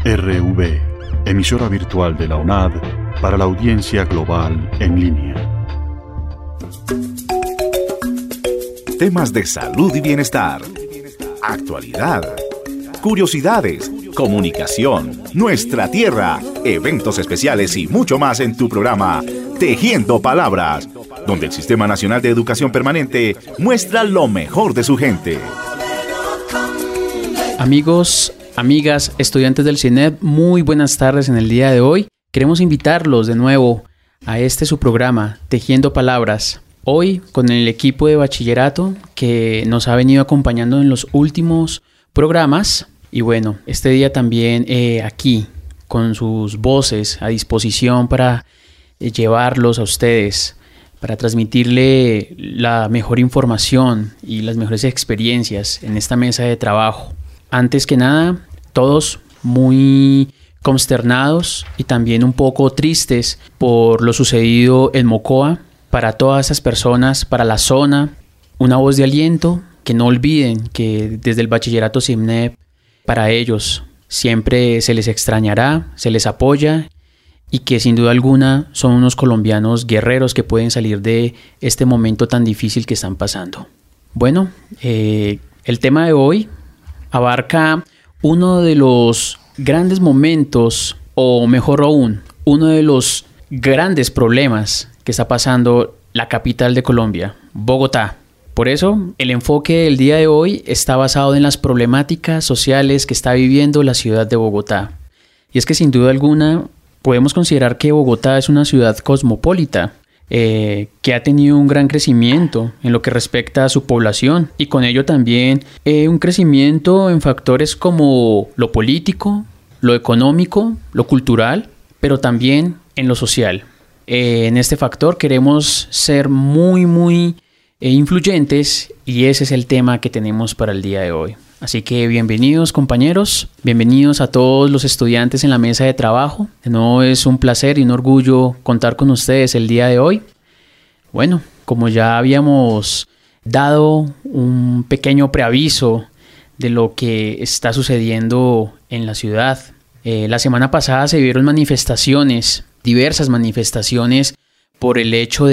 RV, emisora virtual de la UNAD para la audiencia global en línea. Temas de salud y bienestar, actualidad, curiosidades, comunicación, nuestra tierra, eventos especiales y mucho más en tu programa Tejiendo Palabras, donde el Sistema Nacional de Educación Permanente muestra lo mejor de su gente. Amigos, amigas, estudiantes del CINEP, muy buenas tardes en el día de hoy. Queremos invitarlos de nuevo a su programa, Tejiendo Palabras. Hoy con el equipo de bachillerato que nos ha venido acompañando en los últimos programas. Y bueno, este día también aquí con sus voces a disposición para llevarlos a ustedes, para transmitirle la mejor información y las mejores experiencias en esta mesa de trabajo. Antes que nada, todos muy consternados y también un poco tristes por lo sucedido en Mocoa. Para todas esas personas, para la zona, una voz de aliento, que no olviden que desde el bachillerato CINEP, para ellos siempre se les extrañará, se les apoya y que sin duda alguna son unos colombianos guerreros que pueden salir de este momento tan difícil que están pasando. Bueno, el tema de hoy abarca uno de los grandes momentos, o mejor aún, uno de los grandes problemas que está pasando la capital de Colombia, Bogotá. Por eso, el enfoque del día de hoy está basado en las problemáticas sociales que está viviendo la ciudad de Bogotá. Y es que sin duda alguna podemos considerar que Bogotá es una ciudad cosmopolita, que ha tenido un gran crecimiento en lo que respecta a su población y con ello también un crecimiento en factores como lo político, lo económico, lo cultural, pero también en lo social. En este factor queremos ser muy influyentes y ese es el tema que tenemos para el día de hoy. Así que bienvenidos compañeros, bienvenidos a todos los estudiantes en la mesa de trabajo. De nuevo es un placer y un orgullo contar con ustedes el día de hoy. Bueno, como ya habíamos dado un pequeño preaviso de lo que está sucediendo en la ciudad, la semana pasada se vieron manifestaciones, diversas manifestaciones por el hecho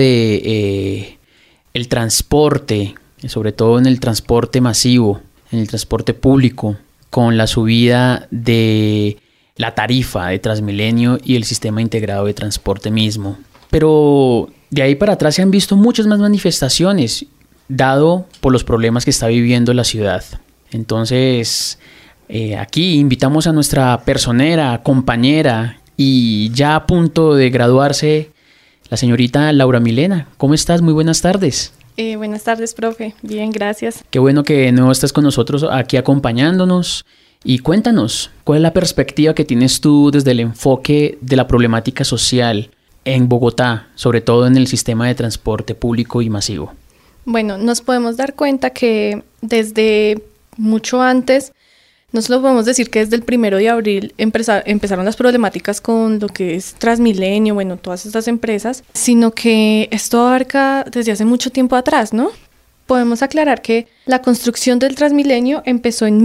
de el transporte, sobre todo en el transporte masivo, en el transporte público, con la subida de la tarifa de Transmilenio y el sistema integrado de transporte mismo. Pero de ahí para atrás se han visto muchas más manifestaciones, dado por los problemas que está viviendo la ciudad. Entonces, aquí invitamos a nuestra personera, compañera y ya a punto de graduarse, la señorita Laura Milena. ¿Cómo estás? Muy buenas tardes. Buenas tardes, profe. Bien, gracias. Qué bueno que de nuevo estás con nosotros aquí acompañándonos. Y cuéntanos, ¿cuál es la perspectiva que tienes tú desde el enfoque de la problemática social en Bogotá, sobre todo en el sistema de transporte público y masivo? Bueno, nos podemos dar cuenta que desde mucho antes, no solo podemos decir que desde el 1 de abril empezaron las problemáticas con lo que es Transmilenio, bueno, todas estas empresas, sino que esto abarca desde hace mucho tiempo atrás, ¿no? Podemos aclarar que la construcción del Transmilenio empezó en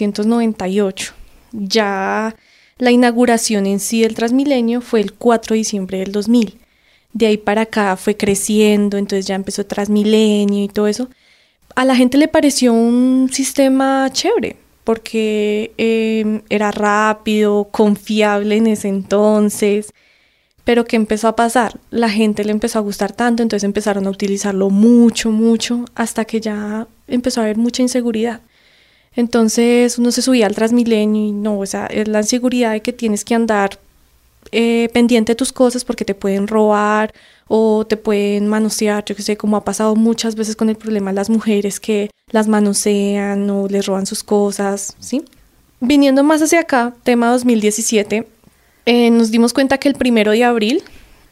1998. Ya la inauguración en sí del Transmilenio fue el 4 de diciembre del 2000. De ahí para acá fue creciendo, entonces ya empezó Transmilenio y todo eso. A la gente le pareció un sistema chévere, porque era rápido, confiable en ese entonces, pero ¿qué empezó a pasar? La gente le empezó a gustar tanto, entonces empezaron a utilizarlo mucho, hasta que ya empezó a haber mucha inseguridad. Entonces uno se subía al Transmilenio y no, o sea, es la inseguridad de que tienes que andar pendiente de tus cosas porque te pueden robar o te pueden manosear, yo qué sé, como ha pasado muchas veces con el problema de las mujeres que las manosean o les roban sus cosas, ¿sí? Viniendo más hacia acá, tema 2017, nos dimos cuenta que el 1 de abril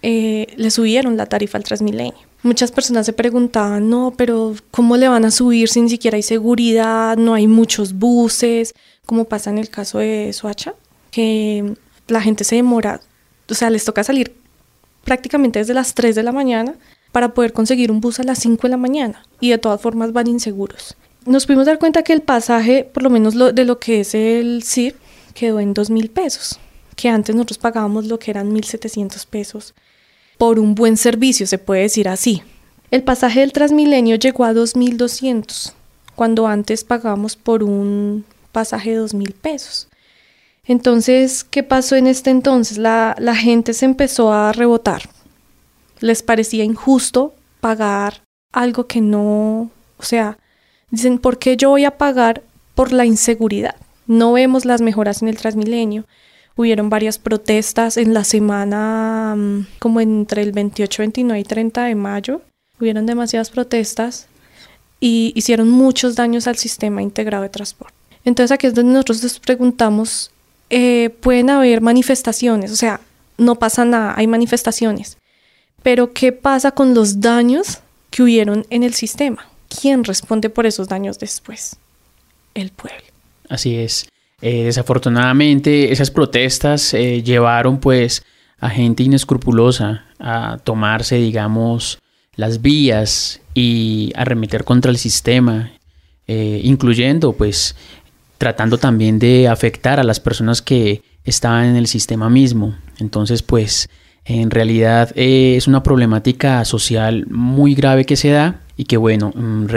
le subieron la tarifa al Transmilenio. Muchas personas se preguntaban, no, pero ¿cómo le van a subir si ni siquiera hay seguridad, no hay muchos buses? Como pasa en el caso de Soacha, que la gente se demora, o sea, les toca salir prácticamente desde las 3 de la mañana para poder conseguir un bus a las 5 de la mañana y de todas formas van inseguros. Nos pudimos dar cuenta que el pasaje, por lo menos de lo que es el CIR, quedó en 2.000 pesos, que antes nosotros pagábamos lo que eran 1.700 pesos por un buen servicio, se puede decir así. El pasaje del Transmilenio llegó a 2.200, cuando antes pagábamos por un pasaje de 2.000 pesos. Entonces, ¿qué pasó en este entonces? La gente se empezó a rebotar. Les parecía injusto pagar algo que no... O sea, dicen, ¿por qué yo voy a pagar por la inseguridad? No vemos las mejoras en el Transmilenio. Hubieron varias protestas en la semana, como entre el 28, 29 y 30 de mayo. Hubieron demasiadas protestas y hicieron muchos daños al sistema integrado de transporte. Entonces aquí es donde nosotros nos preguntamos, pueden haber manifestaciones, o sea, no pasa nada, hay manifestaciones. Pero ¿qué pasa con los daños que hubieron en el sistema? ¿Quién responde por esos daños después? El pueblo. Así es. Desafortunadamente esas protestas llevaron pues a gente inescrupulosa a tomarse, digamos, las vías y arremeter contra el sistema, incluyendo pues tratando también de afectar a las personas que estaban en el sistema mismo. Entonces pues en realidad es una problemática social muy grave que se da y que bueno,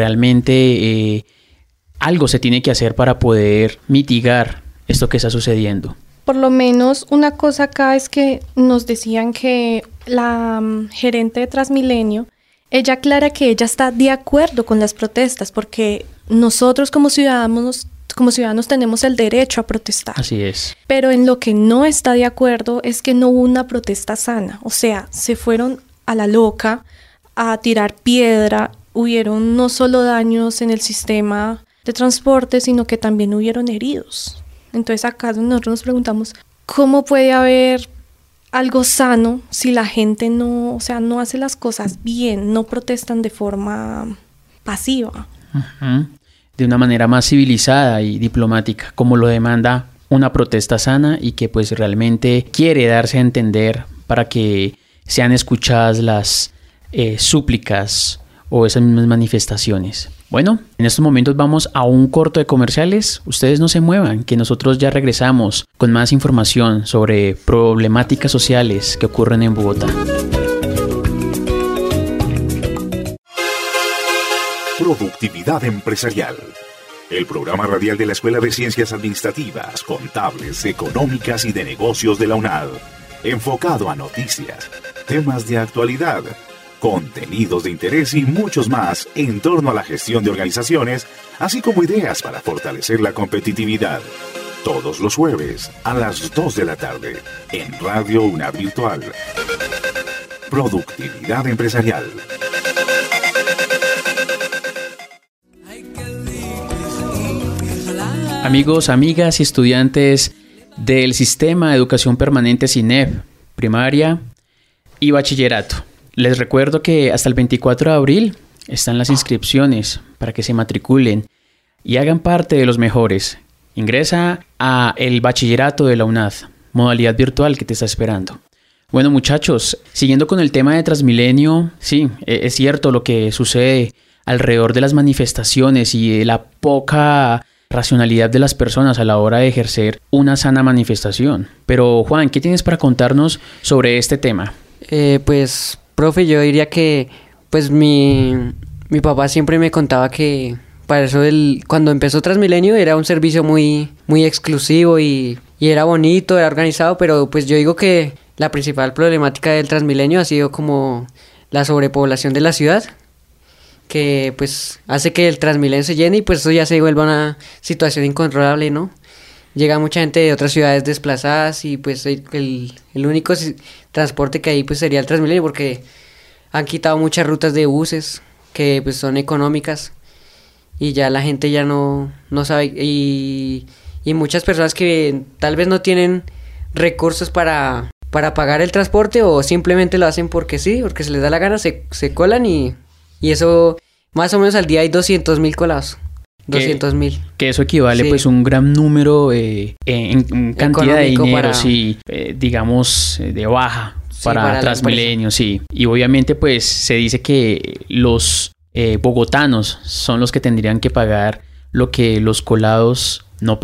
realmente algo se tiene que hacer para poder mitigar esto que está sucediendo. Por lo menos una cosa acá es que nos decían que la gerente de Transmilenio, ella aclara que ella está de acuerdo con las protestas porque nosotros como ciudadanos tenemos el derecho a protestar. Así es. Pero en lo que no está de acuerdo es que no hubo una protesta sana. O sea, se fueron a la loca a tirar piedra. Hubieron no solo daños en el sistema de transporte, sino que también hubieron heridos. Entonces acá nosotros nos preguntamos, ¿cómo puede haber algo sano si la gente no hace las cosas bien, no protestan de forma pasiva? Uh-huh. De una manera más civilizada y diplomática, como lo demanda una protesta sana y que pues realmente quiere darse a entender para que sean escuchadas las súplicas o esas mismas manifestaciones. Bueno, en estos momentos vamos a un corto de comerciales. Ustedes no se muevan, que nosotros ya regresamos con más información sobre problemáticas sociales que ocurren en Bogotá. Productividad Empresarial. El programa radial de la Escuela de Ciencias Administrativas, Contables, Económicas y de Negocios de la UNAD. Enfocado a noticias, temas de actualidad, contenidos de interés y muchos más en torno a la gestión de organizaciones, así como ideas para fortalecer la competitividad. Todos los jueves a las 2 de la tarde en Radio UNAD Virtual. Productividad Empresarial. Amigos, amigas y estudiantes del Sistema de Educación Permanente CINEP, primaria y bachillerato. Les recuerdo que hasta el 24 de abril están las inscripciones para que se matriculen y hagan parte de los mejores. Ingresa a el bachillerato de la UNAD, modalidad virtual que te está esperando. Bueno, muchachos, siguiendo con el tema de Transmilenio, sí, es cierto lo que sucede alrededor de las manifestaciones y de la poca racionalidad de las personas a la hora de ejercer una sana manifestación. Pero Juan, ¿qué tienes para contarnos sobre este tema? Pues, profe, yo diría que pues mi papá siempre me contaba que para eso cuando empezó Transmilenio era un servicio muy, muy exclusivo y era bonito, era organizado, pero pues yo digo que la principal problemática del Transmilenio ha sido como la sobrepoblación de la ciudad, que pues hace que el Transmilenio se llene y pues eso ya se vuelva una situación incontrolable, ¿no? Llega mucha gente de otras ciudades desplazadas y pues el único transporte que hay pues sería el Transmilenio, porque han quitado muchas rutas de buses que pues son económicas y ya la gente ya no sabe y muchas personas que tal vez no tienen recursos para pagar el transporte o simplemente lo hacen porque sí, porque se les da la gana, se colan y eso, más o menos al día hay 200,000 colados. 200,000. Que eso equivale sí, pues un gran número en cantidad de dinero, para, sí, digamos de baja sí, para Transmilenio, sí. Y obviamente pues se dice que los bogotanos son los que tendrían que pagar lo que los colados no pagan.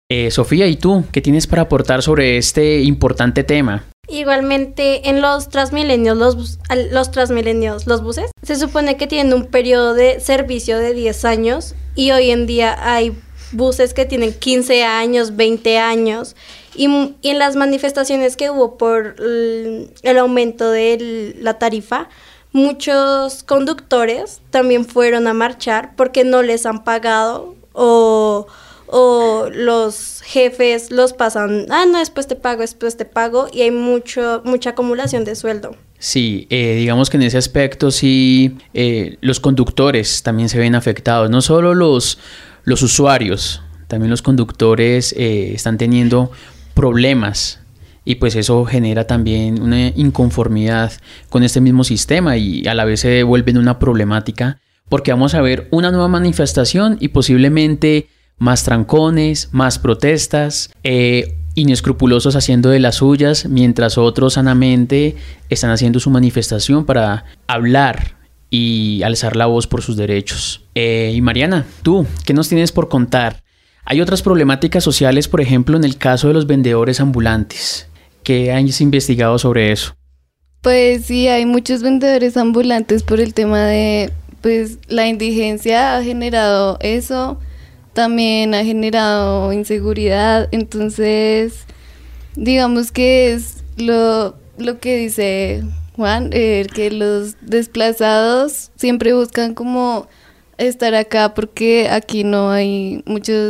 Sofía, ¿y tú qué tienes para aportar sobre este importante tema? Igualmente, en los Transmilenios, los buses, se supone que tienen un periodo de servicio de 10 años y hoy en día hay buses que tienen 15 años, 20 años. Y en las manifestaciones que hubo por el aumento de la tarifa, muchos conductores también fueron a marchar porque no les han pagado o los jefes los pasan, no, después te pago, y hay mucha acumulación de sueldo. Sí, digamos que en ese aspecto sí, los conductores también se ven afectados, no solo los usuarios, también los conductores están teniendo problemas y pues eso genera también una inconformidad con este mismo sistema y a la vez se vuelve una problemática porque vamos a ver una nueva manifestación y posiblemente más trancones, más protestas, inescrupulosos haciendo de las suyas, mientras otros sanamente están haciendo su manifestación para hablar y alzar la voz por sus derechos. Y Mariana, ¿tú qué nos tienes por contar? Hay otras problemáticas sociales, por ejemplo, en el caso de los vendedores ambulantes. ¿Qué has investigado sobre eso? Pues sí, hay muchos vendedores ambulantes por el tema de, pues, la indigencia ha generado eso. También ha generado inseguridad, entonces digamos que es lo que dice Juan, que los desplazados siempre buscan como estar acá porque aquí no hay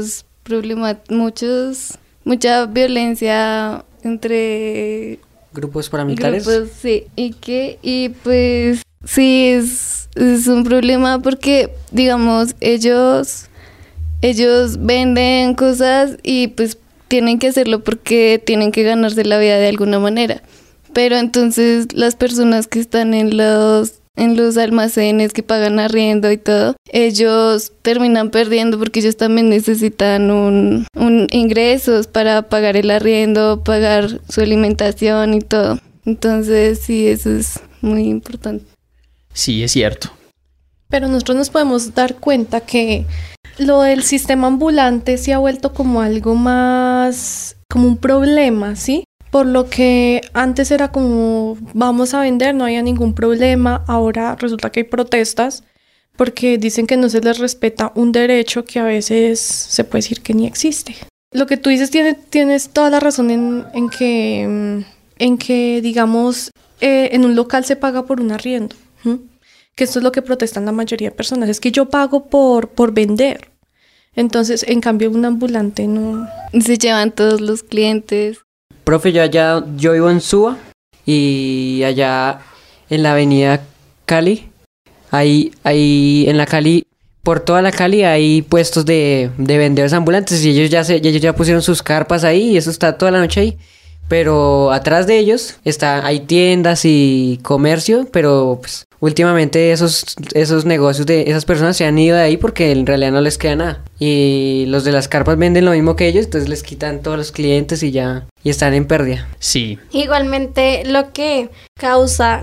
mucha violencia entre grupos paramilitares. Sí, y pues sí es un problema porque digamos ellos venden cosas y pues tienen que hacerlo porque tienen que ganarse la vida de alguna manera. Pero entonces las personas que están en los almacenes que pagan arriendo y todo, ellos terminan perdiendo porque ellos también necesitan un ingresos para pagar el arriendo, pagar su alimentación y todo. Entonces sí, eso es muy importante. Sí, es cierto. Pero nosotros nos podemos dar cuenta que lo del sistema ambulante se ha vuelto como algo más, como un problema, ¿sí? Por lo que antes era como, vamos a vender, no había ningún problema. Ahora resulta que hay protestas porque dicen que no se les respeta un derecho que a veces se puede decir que ni existe. Lo que tú dices tienes toda la razón en que digamos, en un local se paga por un arriendo, ¿sí? Que esto es lo que protestan la mayoría de personas, es que yo pago por vender. Entonces, en cambio, un ambulante no. Se llevan todos los clientes. Profe, yo vivo en Suba y allá en la avenida Cali, ahí en la Cali, por toda la Cali hay puestos de vendedores ambulantes y ellos ya pusieron sus carpas ahí y eso está toda la noche ahí. Pero atrás de ellos hay tiendas y comercio, pero pues últimamente esos negocios de esas personas se han ido de ahí porque en realidad no les queda nada. Y los de las carpas venden lo mismo que ellos, entonces les quitan todos los clientes y están en pérdida. Sí. Igualmente lo que causa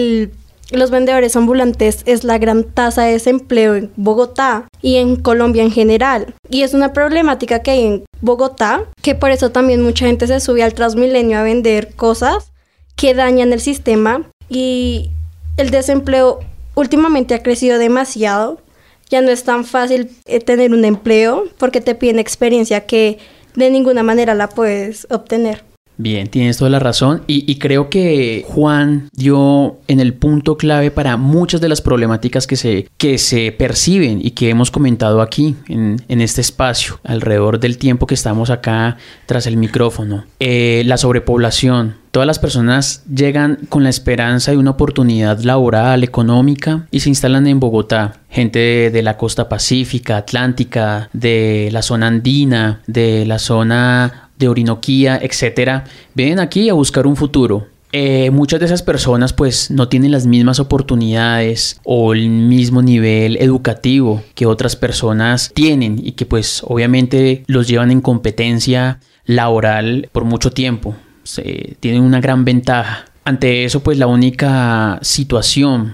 los vendedores ambulantes es la gran tasa de desempleo en Bogotá y en Colombia en general. Y es una problemática que hay en Bogotá, que por eso también mucha gente se sube al Transmilenio a vender cosas que dañan el sistema. Y el desempleo últimamente ha crecido demasiado. Ya no es tan fácil tener un empleo porque te piden experiencia que de ninguna manera la puedes obtener. Bien, tienes toda la razón y creo que Juan dio en el punto clave para muchas de las problemáticas que se perciben y que hemos comentado aquí en este espacio alrededor del tiempo que estamos acá tras el micrófono. La sobrepoblación. Todas las personas llegan con la esperanza de una oportunidad laboral, económica y se instalan en Bogotá. Gente de la costa pacífica, atlántica, de la zona andina, de la zona de Orinoquía, etcétera, vienen aquí a buscar un futuro. Muchas de esas personas pues no tienen las mismas oportunidades o el mismo nivel educativo que otras personas tienen y que pues obviamente los llevan en competencia laboral por mucho tiempo. Tienen una gran ventaja. Ante eso pues la única situación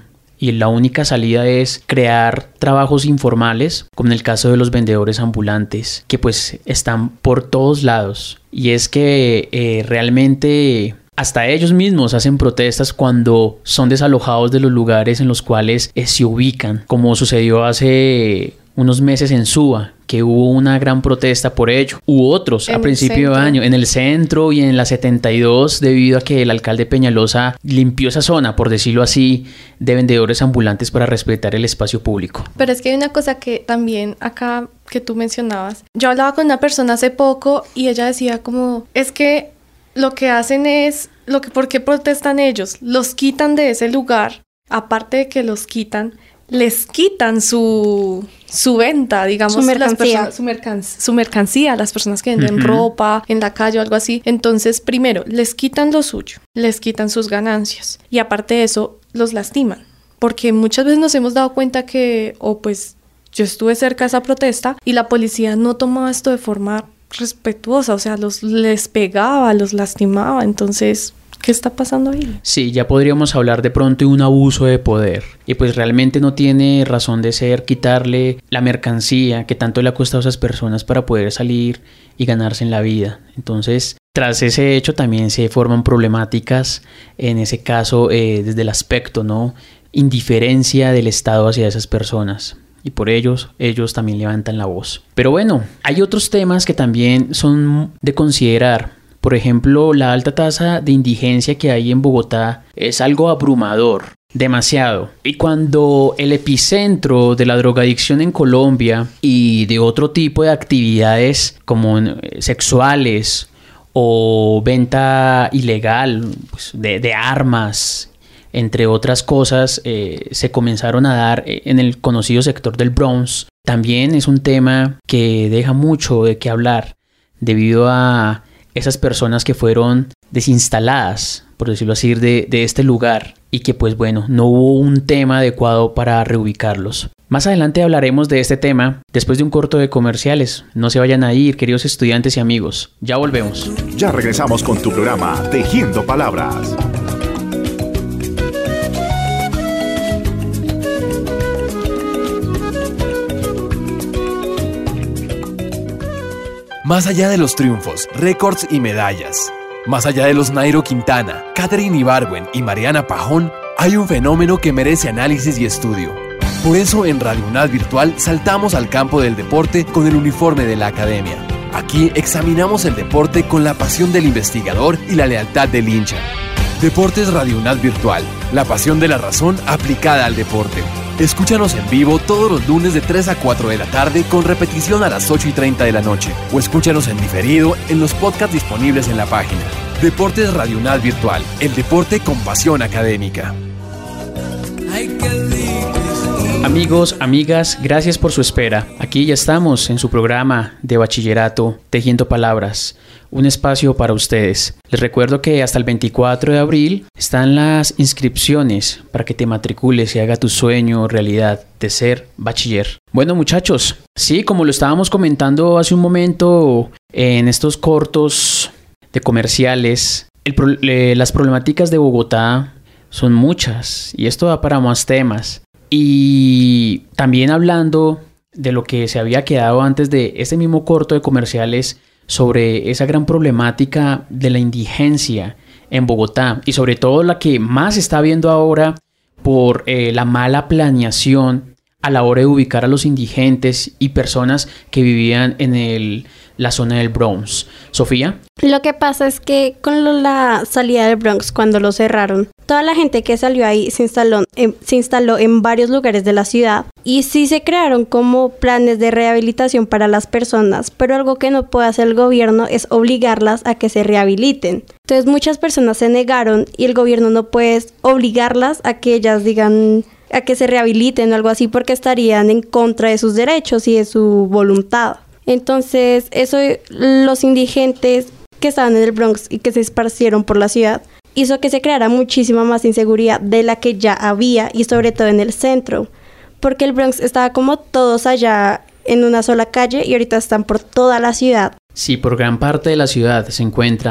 y la única salida es crear trabajos informales, como en el caso de los vendedores ambulantes, que pues están por todos lados. Y es que realmente hasta ellos mismos hacen protestas cuando son desalojados de los lugares en los cuales se ubican, como sucedió hace unos meses en Suba, que hubo una gran protesta por ello. Hubo otros a principio de año en el centro y en la 72, debido a que el alcalde Peñalosa limpió esa zona, por decirlo así, de vendedores ambulantes para respetar el espacio público. Pero es que hay una cosa que también acá que tú mencionabas. Yo hablaba con una persona hace poco y ella decía como, es que lo que hacen es, ¿por qué protestan ellos? Los quitan de ese lugar, aparte de que los quitan, les quitan su venta, digamos, su mercancía. Su mercancía, las personas que venden ropa en la calle o algo así. Entonces, primero, les quitan lo suyo, les quitan sus ganancias y aparte de eso, los lastiman. Porque muchas veces nos hemos dado cuenta que, yo estuve cerca de esa protesta y la policía no tomaba esto de forma respetuosa, o sea, les pegaba, los lastimaba, entonces, ¿qué está pasando ahí? Sí, ya podríamos hablar de pronto de un abuso de poder y pues realmente no tiene razón de ser quitarle la mercancía que tanto le ha costado a esas personas para poder salir y ganarse en la vida. Entonces, tras ese hecho también se forman problemáticas, en ese caso desde el aspecto, ¿no?, indiferencia del Estado hacia esas personas. Y por ellos también levantan la voz. Pero bueno, hay otros temas que también son de considerar. Por ejemplo, la alta tasa de indigencia que hay en Bogotá es algo abrumador, demasiado. Y cuando el epicentro de la drogadicción en Colombia y de otro tipo de actividades como sexuales o venta ilegal pues, de armas, entre otras cosas, se comenzaron a dar en el conocido sector del Bronx, también es un tema que deja mucho de qué hablar debido a esas personas que fueron desinstaladas, por decirlo así, de este lugar y que pues bueno, no hubo un tema adecuado para reubicarlos. Más adelante hablaremos de este tema después de un corto de comerciales. No se vayan a ir, queridos estudiantes y amigos. Ya volvemos. Ya regresamos con tu programa Tejiendo Palabras. Más allá de los triunfos, récords y medallas, más allá de los Nairo Quintana, Katherine Ibargüen y Mariana Pajón, hay un fenómeno que merece análisis y estudio. Por eso en Radio UNAD Virtual saltamos al campo del deporte con el uniforme de la academia. Aquí examinamos el deporte con la pasión del investigador y la lealtad del hincha. Deportes Radio UNAD Virtual, la pasión de la razón aplicada al deporte. Escúchanos en vivo todos los lunes de 3 a 4 de la tarde con repetición a las 8:30 de la noche o escúchanos en diferido en los podcasts disponibles en la página. Deportes Radio UNAD Virtual, el deporte con pasión académica. Amigos, amigas, gracias por su espera. Aquí ya estamos en su programa de bachillerato Tejiendo Palabras, un espacio para ustedes. Les recuerdo que hasta el 24 de abril están las inscripciones para que te matricules y haga tu sueño realidad de ser bachiller. Bueno, muchachos, sí, como lo estábamos comentando hace un momento en estos cortos de comerciales, las problemáticas de Bogotá son muchas y esto da para más temas. Y también hablando de lo que se había quedado antes de este mismo corto de comerciales sobre esa gran problemática de la indigencia en Bogotá y sobre todo la que más se está viendo ahora por la mala planeación a la hora de ubicar a los indigentes y personas que vivían en la zona del Bronx. Sofía. Lo que pasa es que con la salida del Bronx, cuando lo cerraron, toda la gente que salió ahí se instaló en varios lugares de la ciudad y sí se crearon como planes de rehabilitación para las personas, pero algo que no puede hacer el gobierno es obligarlas a que se rehabiliten. Entonces muchas personas se negaron y el gobierno no puede obligarlas a que ellas digan a que se rehabiliten o algo así porque estarían en contra de sus derechos y de su voluntad. Entonces, eso, los indigentes que estaban en el Bronx y que se esparcieron por la ciudad, hizo que se creara muchísima más inseguridad de la que ya había y sobre todo en el centro, porque el Bronx estaba como todos allá en una sola calle y ahorita están por toda la ciudad. Sí, por gran parte de la ciudad se encuentra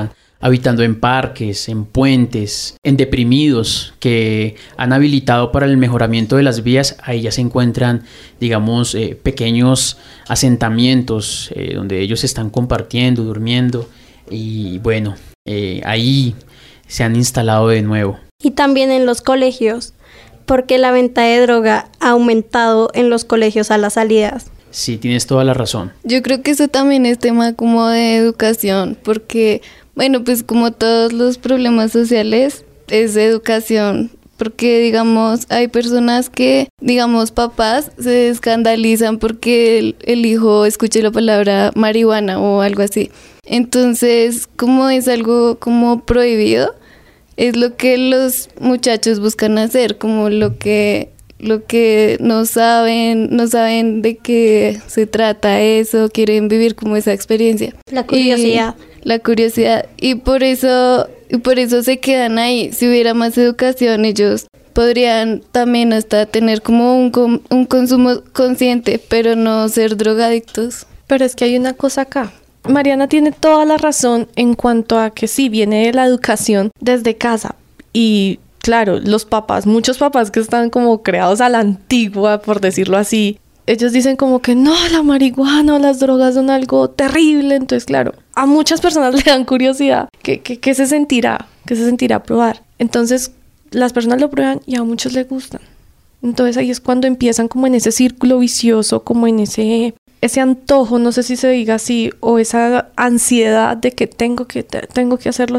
habitando en parques, en puentes, en deprimidos que han habilitado para el mejoramiento de las vías. Ahí ya se encuentran, digamos, pequeños asentamientos donde ellos están compartiendo, durmiendo y bueno, ahí se han instalado de nuevo. Y también en los colegios, porque la venta de droga ha aumentado en los colegios a las salidas. Sí, tienes toda la razón. Yo creo que eso también es tema como de educación, porque, bueno, pues como todos los problemas sociales, es de educación, porque, digamos, hay personas que, digamos, papás se escandalizan porque el hijo escuche la palabra marihuana o algo así. Entonces, como es algo como prohibido, es lo que los muchachos buscan hacer, como lo que no saben de qué se trata eso, quieren vivir como esa experiencia. La curiosidad. La curiosidad. Y por eso se quedan ahí. Si hubiera más educación, ellos podrían también hasta tener como un consumo consciente, pero no ser drogadictos. Pero es que hay una cosa acá. Mariana tiene toda la razón en cuanto a que sí, viene de la educación desde casa. Y claro, los papás, muchos papás que están como creados a la antigua, por decirlo así, ellos dicen como que no, la marihuana o las drogas son algo terrible. Entonces, claro, a muchas personas le dan curiosidad. ¿Qué se sentirá? ¿Qué se sentirá probar? Entonces, las personas lo prueban y a muchos les gustan. Entonces, ahí es cuando empiezan como en ese círculo vicioso, como en ese antojo, no sé si se diga así, o esa ansiedad de que tengo que hacerlo.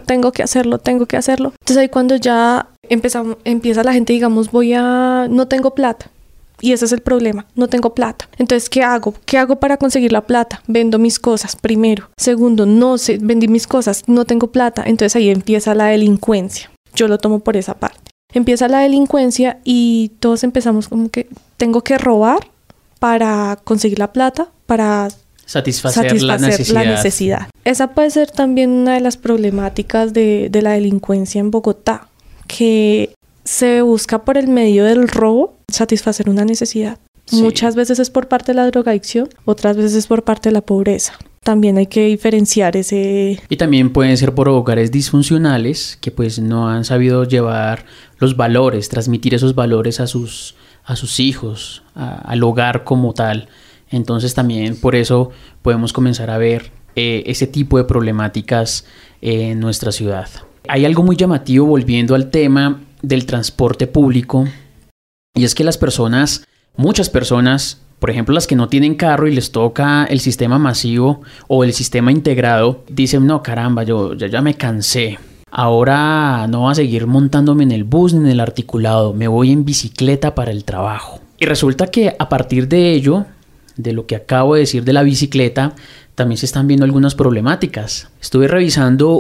Entonces ahí cuando ya empieza la gente, digamos, no tengo plata. Y ese es el problema, no tengo plata. Entonces, ¿qué hago? ¿Qué hago para conseguir la plata? Vendo mis cosas, primero. Segundo, vendí mis cosas, no tengo plata. Entonces ahí empieza la delincuencia. Yo lo tomo por esa parte. Empieza la delincuencia y todos empezamos como que tengo que robar para conseguir la plata, para satisfacer la necesidad. Esa puede ser también una de las problemáticas de la delincuencia en Bogotá, que se busca por el medio del robo satisfacer una necesidad. Sí. Muchas veces es por parte de la drogadicción, otras veces es por parte de la pobreza. También hay que diferenciar ese... Y también pueden ser por hogares disfuncionales que pues no han sabido llevar los valores, transmitir esos valores a sus hijos, al hogar como tal. Entonces también por eso podemos comenzar a ver ese tipo de problemáticas en nuestra ciudad. Hay algo muy llamativo volviendo al tema del transporte público, y es que muchas personas, por ejemplo las que no tienen carro y les toca el sistema masivo o el sistema integrado, dicen no caramba, yo ya me cansé. Ahora no voy a seguir montándome en el bus ni en el articulado, me voy en bicicleta para el trabajo. Y resulta que a partir de ello, de lo que acabo de decir de la bicicleta, también se están viendo algunas problemáticas. Estuve revisando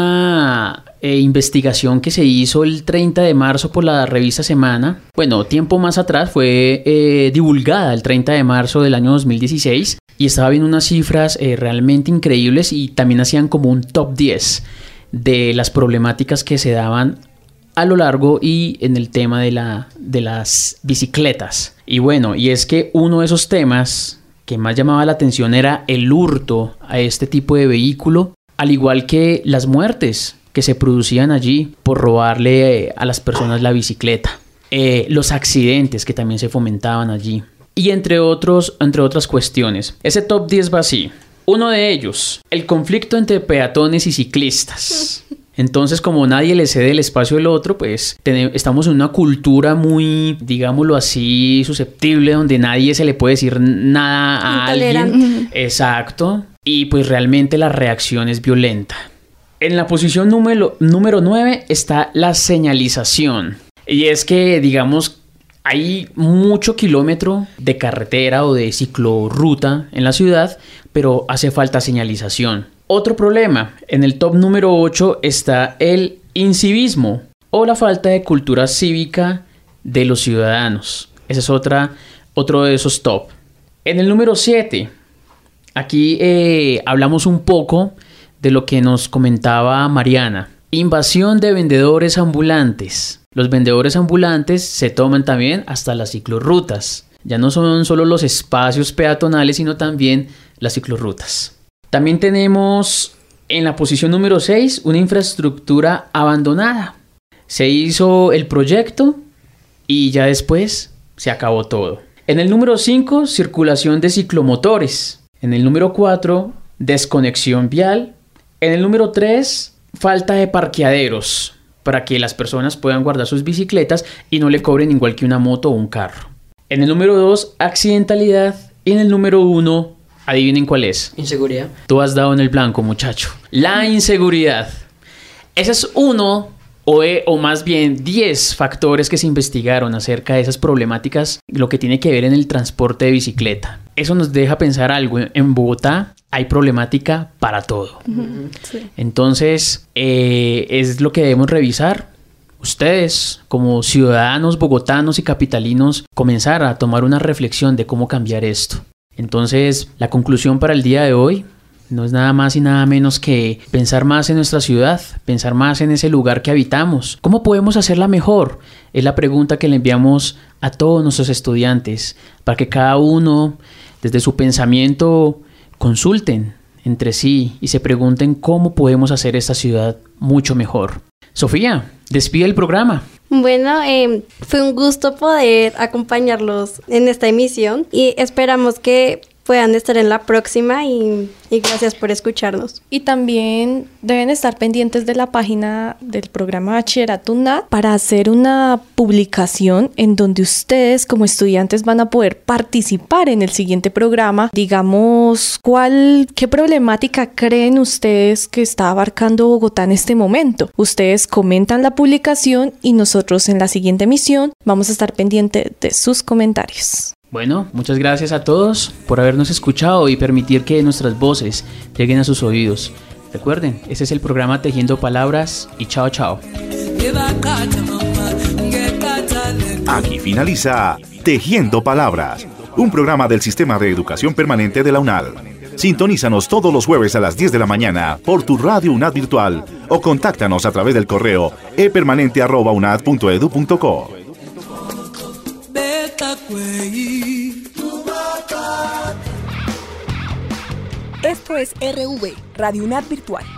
una investigación que se hizo el 30 de marzo por la revista Semana. Bueno, tiempo más atrás fue divulgada el 30 de marzo del año 2016 y estaba viendo unas cifras realmente increíbles y también hacían como un top 10 de las problemáticas que se daban a lo largo y en el tema de las bicicletas. Y bueno, y es que uno de esos temas que más llamaba la atención era el hurto a este tipo de vehículo, al igual que las muertes que se producían allí por robarle a las personas la bicicleta, los accidentes que también se fomentaban allí y entre otras cuestiones. Ese top 10 va así. Uno de ellos, el conflicto entre peatones y ciclistas. Entonces, como nadie le cede el espacio al otro, pues estamos en una cultura muy, digámoslo así, susceptible, donde nadie se le puede decir nada a alguien. Exacto. Y pues realmente la reacción es violenta. En la posición número 9 está la señalización. Y es que, digamos, hay mucho kilómetro de carretera o de ciclorruta en la ciudad, pero hace falta señalización. Otro problema, en el top número 8 está el incivismo o la falta de cultura cívica de los ciudadanos. Ese es otro de esos top. En el número 7, aquí hablamos un poco de lo que nos comentaba Mariana. Invasión de vendedores ambulantes. Los vendedores ambulantes se toman también hasta las ciclorrutas. Ya no son solo los espacios peatonales, sino también las ciclorrutas. También tenemos En la posición número 6, una infraestructura abandonada. Se hizo el proyecto y ya después se acabó todo. En el número 5, circulación de ciclomotores. En el número 4, desconexión vial. En el número 3, falta de parqueaderos para que las personas puedan guardar sus bicicletas y no le cobren igual que una moto o un carro. En el número 2, accidentalidad. Y en el número 1, adivinen cuál es. Inseguridad. Tú has dado en el blanco, muchacho. La inseguridad. Ese es uno o más bien 10 factores que se investigaron acerca de esas problemáticas, lo que tiene que ver en el transporte de bicicleta. Eso nos deja pensar algo. En Bogotá hay problemática para todo. Sí. Entonces, es lo que debemos revisar. Ustedes, como ciudadanos bogotanos y capitalinos, comenzar a tomar una reflexión de cómo cambiar esto. Entonces, la conclusión para el día de hoy no es nada más y nada menos que pensar más en nuestra ciudad, pensar más en ese lugar que habitamos. ¿Cómo podemos hacerla mejor? Es la pregunta que le enviamos a todos nuestros estudiantes, para que cada uno, desde su pensamiento, consulten entre sí y se pregunten cómo podemos hacer esta ciudad mucho mejor. Sofía, despide el programa. Bueno, fue un gusto poder acompañarlos en esta emisión y esperamos que puedan estar en la próxima y gracias por escucharnos. Y también deben estar pendientes de la página del programa Bachillerato UNAD para hacer una publicación en donde ustedes como estudiantes van a poder participar en el siguiente programa. Digamos, ¿qué problemática creen ustedes que está abarcando Bogotá en este momento? Ustedes comentan la publicación y nosotros en la siguiente emisión vamos a estar pendientes de sus comentarios. Bueno, muchas gracias a todos por habernos escuchado y permitir que nuestras voces lleguen a sus oídos. Recuerden, este es el programa Tejiendo Palabras y chao, chao. Aquí finaliza Tejiendo Palabras, un programa del Sistema de Educación Permanente de la UNAD. Sintonízanos todos los jueves a las 10 de la mañana por tu radio UNAD virtual o contáctanos a través del correo epermanente@unad.edu.co. Esto es RV, Radio UNAD Virtual.